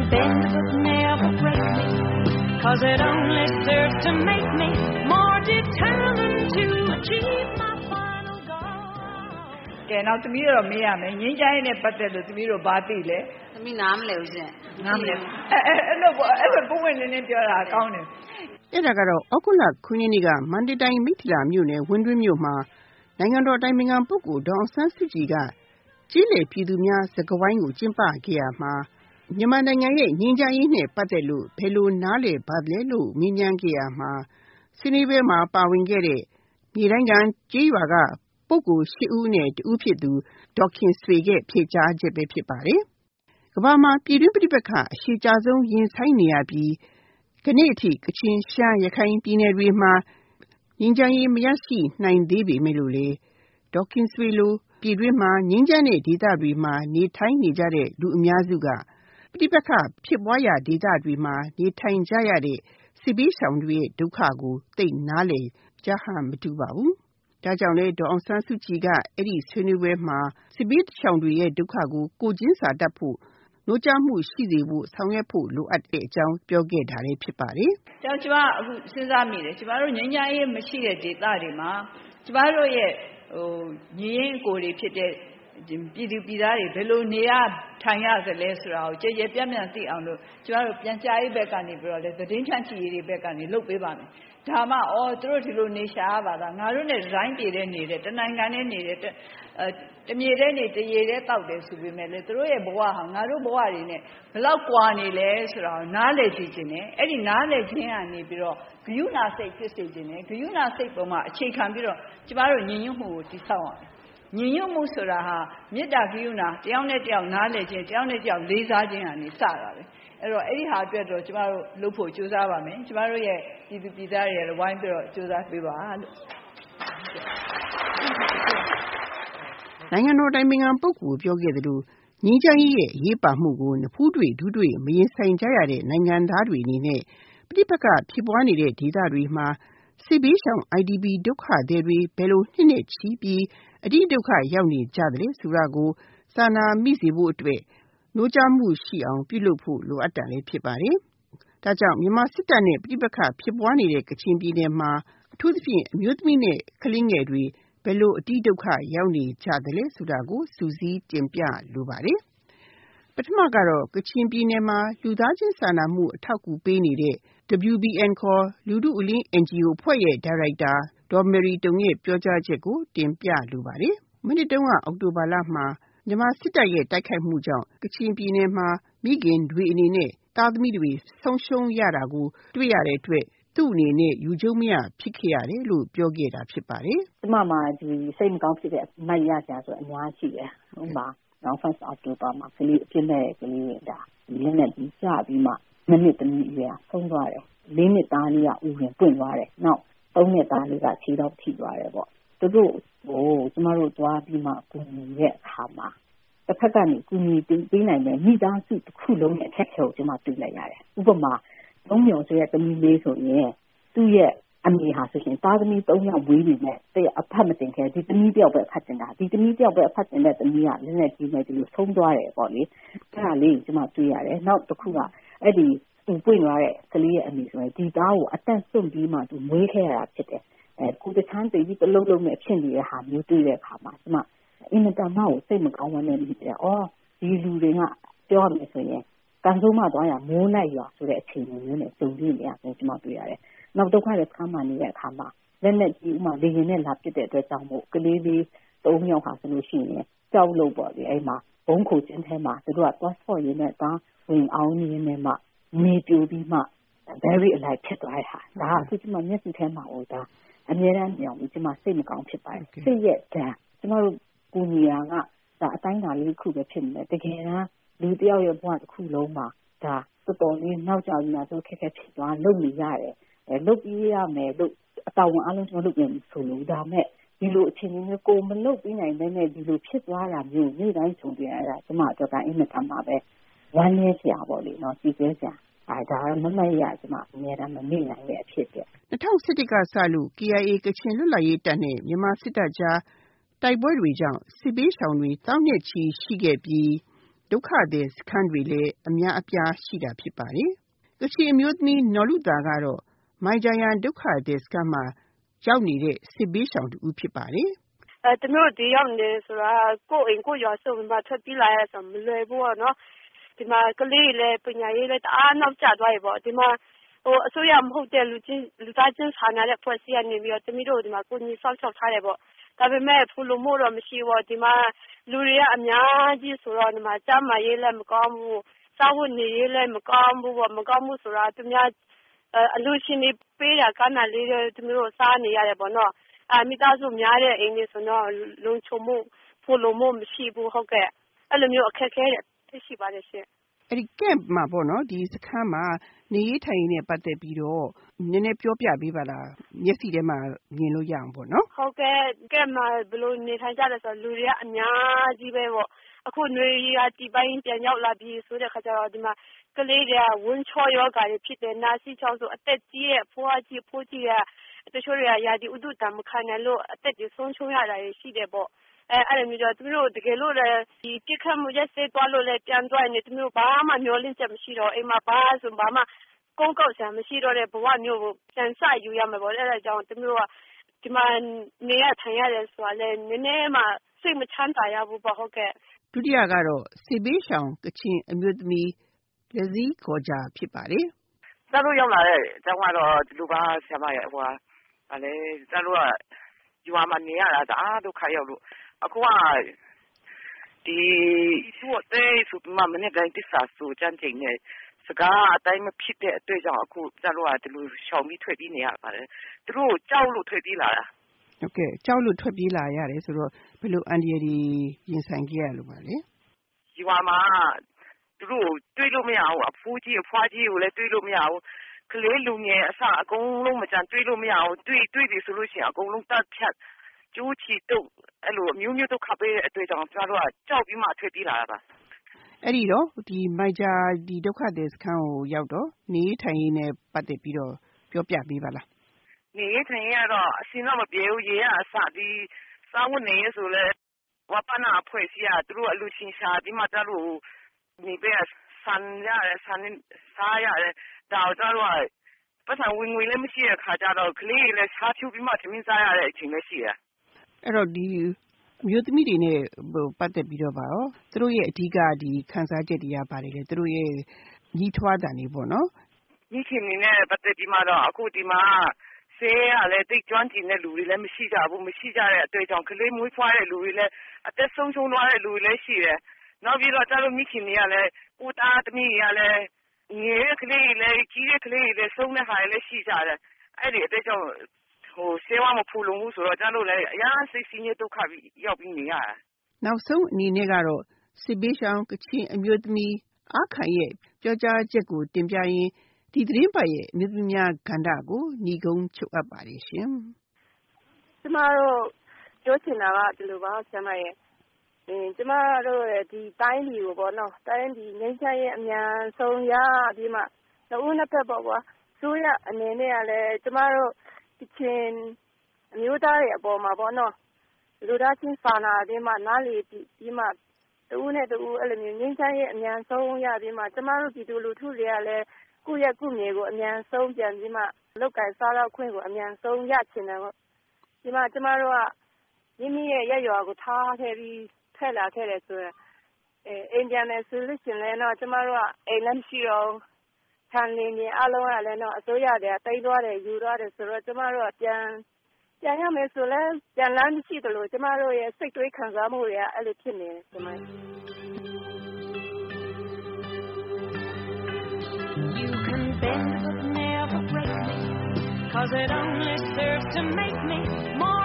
bend but never break me, 'cause it only serves to make me more determined to achieve my final goal. ကဲနောက်သမီးတို့မေးရမယ်ငင်းချိုင်းနဲ့ပတ်သက်လို့သမီးတို့ဘာသိလဲသမီးနားမလဲဦးရှင်နားမလဲအဲ့လိုပေါ့အဲ့လိုပုံဝင်နေပြောတာကောင်းတယ်အဲ့ဒါကတော့ဩဂုတ်လ9ရက်နေ့ကမန္တလေးတိုင်းမိထ္ထီလာမြို့နယ်ဝင်းတွင်းမြို့မှာနိုင်ငံတော်တိုင်ပင်ခံပုဂ္ဂိုလ်ဒေါ်အောင်ဆန်းစုကြည်ကကြီးလေပြည်သူများစကားဝိုင်းကိုကျင်းပခဲ့ရမှာမြန်မာနိုင်ငံရဲ့ငြိမ်းချမ်းရေးနဲ့ပတ်သက်လို့ဘယ်လိုနားလည်ပါလဲလို့မေးမြန်းခဲ့ရမှာဆွေးနွေးပွဲမှာပါဝင်ခဲ့တဲ့မြေတိုင်းကန်ကျေးရွာကပုဂ္ဂိုလ်10ဦးနဲ့တဦးဖြစ်သူဒေါက်ခင်ဆွေရဲ့ဖြေကြားချက်ပဲဖြစ်ပါတယ်။ကမ္ဘာမှာပြည်တွင်းပြည်ပခါအရှိကြဆုံးရင်ဆိုင်နေရပြီးကနေ့အထိကချင်ရှမ်းရခိုင်ပြည်နယ်တွေမှာငြိမ်းချမ်းရေးမရရှိနိုင်သေးပေမဲ့လို့လေဒေါက်ခင်ဆွေလိုပြည်တွင်းမှာငြိမ်းချမ်းတဲ့ဒေသတွေမှာနေထိုင်နေကြတဲ့လူအများစုကပြည်ပခါဖြစ်ပွားရာဒေသတွေမှာနေထိုင်ကြရတဲ့စစ်ဘေးရှောင်တွေရဲ့ဒုက္ခကိုသိနားလည်ကြဟမတူပါဘူး။ဒါကြောင့်လေဒေါ်အောင်ဆန်းစုကြည်ကအဲ့ဒီဆွေးနွေးပွဲမှာစစ်ဘေးရှောင်တွေရဲ့ဒုက္ခကိုကိုချင်းစာတတ်ဖို့နှိုးကြားမှုရှိစေဖို့ဆောင်ရွက်ဖို့လိုအပ်တဲ့အကြောင်းပြောခဲ့တာလည်းဖြစ်ပါတယ်။ကျမအခုစဉ်းစားမိတယ်ကျမတို့ငြိမ်းချမ်းရေးမရှိတဲ့ဒေသတွေမှာကျမတို့ရဲ့ညီရင်းအကိုတွေဖြစ်တဲ့ပြည်သူပြည်သားတွေဘယ်လိုနေရထိုင်ရသလဲဆိုတာကိုကြည်ကြဲပြန့်ပြန့်သိအောင်လို့ကျမတို့ပြန်ကြားရေးဘက်ကနေပြီးတော့လေသတင်းဖြန့်ချီရေးတွေဘက်ကနေလုပ်ပေးပါမယ်။ဒါမှသူတို့ဒီလိုနေရှာရပါလားငါတို့နဲ့ဒီဇိုင်းပြည်တဲ့နေတဲ့တနိုင်ငံနဲ့နေတဲ့တမြေတဲ့နေတရေတဲ့တောက်တယ်ဆိုပေမဲ့လေသူတို့ရဲ့ဘဝဟာငါတို့ဘဝတွေနဲ့ဘယ်လောက်ကွာနေလဲဆိုတာကိုနားလည်ကြည့်ခြင်းနဲ့အဲ့ဒီနားလည်ခြင်းကနေပြီးတော့ဂရုဏာစိတ်ဖြစ်စေခြင်းနဲ့ဂရုဏာစိတ်ပေါ်မှာအခြေခံပြီးတော့ကျမတို့ညီညွတ်မှုကိုတည်ဆောက်ရမယ်။ညီညွတ်မှုဆိုတာဟာမေတ္တာဂရုဏာတယောက်နဲ့တယောက်နားလည်ခြင်းတယောက်နဲ့တယောက်လေးစားခြင်းကနေစတာပဲအဲ့တော့အဲ့ဒီဟာအတွက်တော့ကျမတို့လုပ်ဖို့ကြိုးစားပါမယ်ကျမတို့ရဲ့ပြည်သူပြည်သားတွေလည်းဝိုင်းပြီးတော့ကြိုးစားပေးပါလို့နိုင်ငံတော်တိုင်ပင်ခံပုဂ္ဂိုလ်ပြောခဲ့သလိုငြိမ်းချမ်းရေးရဲ့အရေးပါမှုကိုနဖူးတွေ့ဒူးတွေ့မရင်ဆိုင်ကြရတဲ့နိုင်ငံသားတွေအနေနဲ့ပြည်ပကဖြစ်ပွားနေတဲ့ဒေသတွေမှာစစ်ဘေးရှောင် IDP ဒုက္ခသည်တွေဘယ်လိုနှစ်နဲ့ချီပြီးအတိဒုက္ခရောက်နေကြတယ်ဆိုတာကိုစာနာမိစေဖို့အတွက်နှိုးကြားမှုရှိအောင်ပြုလုပ်ဖို့လိုအပ်တာလည်းဖြစ်ပါတယ်။ဒါကြောင့်မြန်မာစစ်တပ်နဲ့ပြည်ပခဖြစ်ပွားနေတဲ့ကချင်ပြည်နယ်မှာအထူးသဖြင့်အမျိုးသမီးနဲ့ကလေးငယ်တွေဘယ်လိုအတိဒုက္ခရောက်နေကြတယ်လဲဆိုတာကိုစူးစီးတင်ပြလိုပါတယ်။ပထမကတော့ကချင်ပြည်နယ်မှာလူသားချင်းစာနာမှုအထောက်အကူပေးနေတဲ့ WBN ခေါ်လူထုအလင်း NGO အဖွဲ့ရဲ့ဒါရိုက်တာဒေါ်မေရီတုံရဲ့ပြောကြားချက်ကိုတင်ပြလိုပါတယ်။မနေ့တုန်းကအောက်တိုဘာလမှာမြန်မာစစ်တပ်ရဲ့တိုက်ခိုက်မှုကြောင့်ကချင်ပြည်နယ်မှာမိခင်တွေအနေနဲ့သားသမီးတွေဆုံးရှုံးရတာကိုတွေ့ရတဲ့အတွက်သူ့အနေနဲ့ယူကျုံမရဖြစ်ခဲ့ရတယ်လို့ပြောခဲ့တာဖြစ်ပါတယ်။ကျမမှာဒီစိတ်မကောင်းဖြစ်တဲ့အမိုက်ရကြဆိုအများရှိတယ်။ဥပမာနောက်1 October မှာကလေးအပြစ်မဲ့ကလေးတွေဒါလက်နဲ့ပြီးကြပြီးမှ2နှစ်သမီးအရွယ်ဆုံးသွားတယ်။4နှစ်သားလေးကဥဝင်ပွင့်သွားတယ်။နောက်3နှစ်သားလေးကခြေတော့ထိသွားတယ်ပေါ့။သူတို့ကိုကျမတို့သွားပြီးမှကူညီတဲ့အခါမှာတစ်ဖက်ကနေကူညီပေးနိုင်တဲ့မိသားစုတစ်ခုလုံးနဲ့အခက်အခဲကိုကျမတွေ့လိုက်ရတယ်။ဥပမာသုံးမျိုးဆိုတဲ့သမီးလေးဆိုရင်သူ့ရဲ့အမေဟာဆိုရင်သားသမီး3ယောက်ဝေးနေတယ်တဲ့အဖတ်မတင်ခဲ့ဒီသမီးတယောက်ပဲအဖတ်တင်တာဒီသမီးတယောက်ပဲအဖတ်တင်တဲ့သမီးကလည်းနဲ့ကြီးနေတယ်လို့ဆုံးသွားတယ်ပေါ့လေအဲ့ဒါလေးကျမတွေ့ရတယ်နောက်တစ်ခုကအဲ့ဒီသူပွင့်သွားတဲ့ကလေးရဲ့အမေဆိုရင်ဒီသားကိုအသက်ဆုံးပြီးမှသူမွေးခဲ့ရတာဖြစ်တယ်ကိုတချမ်းတည်ပြီးတလုံးလုံးနဲ့ဖြစ်နေတဲ့ဟာမျိုးတွေ့တဲ့အခါမှာကျမအင်မတန်မှကိုစိတ်မကောင်းဝမ်းနဲ့ပြီးတယ်အော်ဒီလူတွေကပြောရမယ်ဆိုရင်ကန်ဆုံးမသွားရမိုးလိုက်ရွာဆိုတဲ့အခြေအနေမျိုးနဲ့ကြုံတွေ့နေရတယ်ကျမတွေ့ရတယ်နောက်ဒုက္ခရဲ့ခါမှနေတဲ့အခါမှာလက်နဲ့ကြီးဥမာလေရင်နဲ့လာပစ်တဲ့အတွက်ကြောင့်မို့ကလေးလေး3ယောက်ဟာဆိုလို့ရှိရင်ကြောက်လို့ပေါ့လေအဲ့မှာဘုံခိုခြင်းထဲမှာသူတို့ကသွားဆော့ရင်းနဲ့သားဝင်အောင်ရင်းနဲ့မှနေပြူပြီးမှ very alive ဖြစ်သွားတဲ့ဟာဒါအခုကျမမျက်စိထဲမှာဟိုဒါအများအားမြောင်ပြီးကျမစိတ်မကောင်းဖြစ်ပါတယ်စိတ်ရဲ့ဓာတ်ကျမတို့ကိုညီယာကဒါအတိုင်းသာလေးတစ်ခုပဲဖြစ်နေတယ်တကယ်တမ်းလူတယောက်ရဲ့ဘဝတစ်ခုလုံးမှာဒါတော်တော်လေးနောက်ကျပြီးမှသူခက်ခဲဖြစ်သွားလုပ်နေရတယ်လုပ်ပြီးရမယ်လို့အတောင်အလုံးကျွန်တော်လုပ်ပြန်ဆိုလို့ဒါမဲ့ဒီလိုအခြေအနေမျိုးကိုမလုပ်ပြီးနိုင်တဲ့နဲ့ဒီလိုဖြစ်သွားတာမျိုးနေ့တိုင်းကြုံတွေ့ရတာကျမတို့ကအင်မတန်ပါပဲဝမ်းနည်းစရာပေါ့လေနော်စီးကျဲစရာဒါမမရကျမအများအားမမေ့နိုင်တဲ့အဖြစ်ပြ 2017ကစလို့ KIA ကချင်လွတ်လပ်ရေးတပ်နဲ့မြန်မာစစ်တပ်ကြားတိုက်ပွဲတွေကြောင့်စစ်ဘေးရှောင်တွေတောင်းနဲ့ချီရှိခဲ့ပြီးဒုက္ခသည်စခန်းတွေလည်းအများအပြားရှိတာဖြစ်ပါတယ်။ကချင်အမျိုးသမီးနော်လူသာကတော့မိုင်ဂျာယန်ဒုက္ခသည်စခန်းမှာရောက်နေတဲ့စစ်ဘေးရှောင်တူဖြစ်ပါတယ်။ကျွန်တော်ဒီရောက်နေဆိုတာကိုယ့်အိမ်ကိုယ့်ရွာဆိုမှထွက်ပြေးလာရဆိုမလွယ်ဘူးပေါ့နော်။ဒီမှာကလေးလည်းပညာရေးလည်းတအားနောက်ကျသွားပြီပေါ့ဒီမှာအစိုးရမဟုတ်တဲ့လူသားချင်းစာနာတဲ့ဖွဲ့စည်းကနေပြီးတော့တမီးတို့ဒီမှာကိုကြီးဆောက်ရှောက်ထားတယ်ပေါ့ဒါပေမဲ့ဖူလုံမှုတော့မရှိဘူးဒီမှာလူတွေကအများကြီးဆိုတော့ဒီမှာကျန်းမာရေးလည်းမကောင်းဘူးစားဝတ်နေရေးလည်းမကောင်းဘူးပေါ့မကောင်းဘူးဆိုတာသူများအလူရှင်တွေပေးတာကဏ္ဍလေးတွေတမီးတို့စားနေရတယ်ပေါ့နော်မိသားစုများတဲ့အိမ်တွေဆိုတော့လုံခြုံမှုဖူလုံမှုမရှိဘူးဟုတ်ကဲ့အဲ့လိုမျိုးအခက်အခဲတွေရှိပါတယ်ရှင်အဲ့ဒီ camp မှာပေါ့နော်ဒီစခန်းမှာနေရေးထိုင်ရေးနဲ့ပတ်သက်ပြီးတော့နည်းနည်းပြောပြပေးပါလားမျက်စိထဲမှာမြင်လို့ရအောင်ပေါ့နော်ဟုတ်ကဲ့ camp မှာဘယ်လိုနေထိုင်ကြလဲဆိုတော့လူတွေကအများကြီးပဲပေါ့အခုຫນွေရာတီပိုင်းပြန်ရောက်လာပြီဆိုတဲ့ခါကျတော့ဒီမှာကလေးတွေကဝန်းချောယောဂါတွေဖြစ်တယ်နာစီချောင်းဆိုအသက်ကြီးရဲ့ဖွားကြီးဖိုးကြီးကတချို့တွေကရာဒီဥဒုတံမခံနိုင်လို့အသက်ကြီးဆုံးရှုံးရတာရှိတယ်ပေါ့အဲ့လိုမျိုးတော့သူတို့တကယ်လို့လည်းဒီပြစ်ခတ်မှုရက်စဲသွားလို့လည်းပြန်သွားနေသူတို့ဘာမှမျောလင့်ချက်မရှိတော့အိမ်မှာဘာဆိုဘာမှကုန်းကောက်ဆံမရှိတော့တဲ့ဘဝမျိုးကိုပြန်ဆယူရမှာပေါ့အဲ့ဒါကြောင့်သူတို့ကဒီမှာနေရထိုင်ရတယ်ဆိုတာလည်းနည်းနည်းမှစိတ်မချမ်းသာရဘူးပေါ့ဟုတ်ကဲ့ဒုတိယကတော့စစ်ဘေးရှောင်ကချင်အမျိုးသမီးလက်စည်းခေါ်ကြဖြစ်ပါတယ်။ကျွန်တော်ရောက်လာတဲ့အကြောင်းကတော့ဒီလိုပါဆရာမရဲ့ဗာလေကျွန်တော်ကရွာမှာနေရတာတအားဒုက္ခရောက်လို့အခုကဒီသူ့တဲ့စုမမနဲ့တိုင်းတစ္ဆာဆိုကြမ်းကျင်နေစကားအတိုင်းမဖြစ်တဲ့အတွက်ကြောင့်အခုကျွန်တော်ကဒီလိုရှောင်ပြီးထွက်ပြေးနေရပါတယ်သူတို့ကြောက်လို့ထွက်ပြေးလာတာဟုတ်ကဲ့ကြောက်လို့ထွက်ပြေးလာရတယ်ဆိုတော့ဘယ်လိုအန်ဒီရီရင်ဆိုင်ခဲ့ရလို့ပါလဲရွာမှာသူတို့တွေးလို့မရဘူးအဖိုးကြီးအဖွားကြီးကိုလည်းတွေးလို့မရဘူးကလေးလူငယ်အစအကုန်လုံးမကြမ်းတွေးလို့မရဘူးတွေးပြီဆိုလို့ရှိရင်အကုန်လုံးတတ်ဖြတ်ကျိုးချီတုတ်အဲ့လိုမျိုးမျိုးဒုက္ခပေးတဲ့အတွေ့အကြုံကျွန်တော်တို့ကကြောက်ပြီးမှထွက်ပြေးလာတာပါအဲ့ဒီတော့ဒီမိုက်ဂျာဒီဒုက္ခသည်စခန်းကိုရောက်တော့နေထိုင်ရေးနဲ့ပတ်သက်ပြီးတော့ပြောပြပေးပါလားနေထိုင်ရတော့အစင်တော့မပြေဘူးရေကအစဒီစောင်းနေဆိုလဲဝပနာဖွဲ့စီရသူတို့အလူရှင်ရှာပြီးမှတလို့နေပေးဆန်ရတယ်ဆန်စားရတယ်ဒါတော့ပတ်စံဝင်ငွေလည်းမရှိတဲ့ခါကျတော့ကလေးလည်းရှားဖြူပြီးမှသမင်းစားရတဲ့အချိန်လည်းရှိတယ်အဲ့တော့ဒီမျိုးသမီးတွေနဲ့ပတ်သက်ပြီးတော့ပါရောသူတို့ရဲ့အဓိကဒီခံစားချက်တွေကပါတယ်လေသူတို့ရဲ့ညီထွားတာနေပေါ့နော်ညီခင်နေနဲ့ပတ်သက်ပြီးမှတော့အခုဒီမှာဆေးရလည်းတိတ်ကျွမ်းကျင်တဲ့လူတွေလည်းမရှိကြဘူးမရှိကြတဲ့အတွေ့အကြုံကလေးမွေးဖွားတဲ့လူတွေလည်းအသက်ဆုံးရှုံးသွားတဲ့လူတွေလည်းရှိတယ်နောက်ပြီးတော့ကျတော့မိခင်တွေကလည်းကိုသားသမီးတွေကလည်းငယ်တဲ့ကလေးတွေလည်းကြီးတဲ့ကလေးတွေလည်းဆုံးတဲ့ဟာတွေလည်းရှိကြတယ်အဲ့ဒီအတွက်ကြောင့်ဆေးဝါးမဖူလုံဘူးဆိုတော့ကျန်လို့လည်းအများစိတ်ဆင်းရဲဒုက္ခရောက်ပြီးနေရတာနောက်ဆုံးအနေနဲ့ကတော့စစ်ဘေးရှောင်ကချင်အမျိုးသမီးအားခိုင်ရဲ့ပြောကြားချက်ကိုတင်ပြရင်းဒီသတင်းပတ်ရဲ့အမျိုးသမီးများကဏ္ဍကိုညီကုန်းချုပ်အပ်ပါတယ်ရှင်ကျမတို့ပြောချင်တာကဒီလိုပါဆရာမရဲ့ကျမတို့ဒီတိုင်းပြည်ကိုပေါ့နော်တိုင်းပြည်ငြိမ်းချမ်းရေးအမြန်ဆုံးရပြီးမှနှစ်ဦးနှစ်ဖက်ပေါ့ကွာဆိုရအနေနဲ့ကလည်းကျမတို့ကချင်အမျိုးသားတွေအပေါ်မှာပေါ့နော်လူသားချင်းစာနာပြီးမှနားလေပြီးမှတူနဲ့တူအဲ့လိုမျိုးငြိမ်းချမ်းရေးအမြန်ဆုံးရပြီးမှကျမတို့ပြည်သူလူထုတွေကလည်းကုရက်ကုမြေကိုအမြန်ဆုံးပြန်ပြီးမှလောက်ကင်စားတော့ခွင့်ကိုအမြန်ဆုံးရချင်တယ်ပေါ့ဒီမှာကျမတို့ကမိမိရဲ့ရက်ရွာကိုထားခဲ့ပြီးထက်လာခဲ့တယ်ဆိုရင်အိမ်ပြန်နေဆိုလို့ရှိရင်လည်းတော့ကျမတို့ကအိမ်လည်းမရှိတော့ဆန်လင်းရင်အလုံးကလည်းတော့အစိုးရတွေကတိတ်သွားတယ်ယူသွားတယ်ဆိုတော့ကျမတို့ကပြန်ရမယ်ဆိုလဲပြန်လမ်းမရှိတယ်လို့ကျမတို့ရဲ့စိတ်တွေးခံစားမှုတွေကအဲ့လိုဖြစ်နေတယ်ကျမ You can bend but never break me, 'cause it only serves to make me more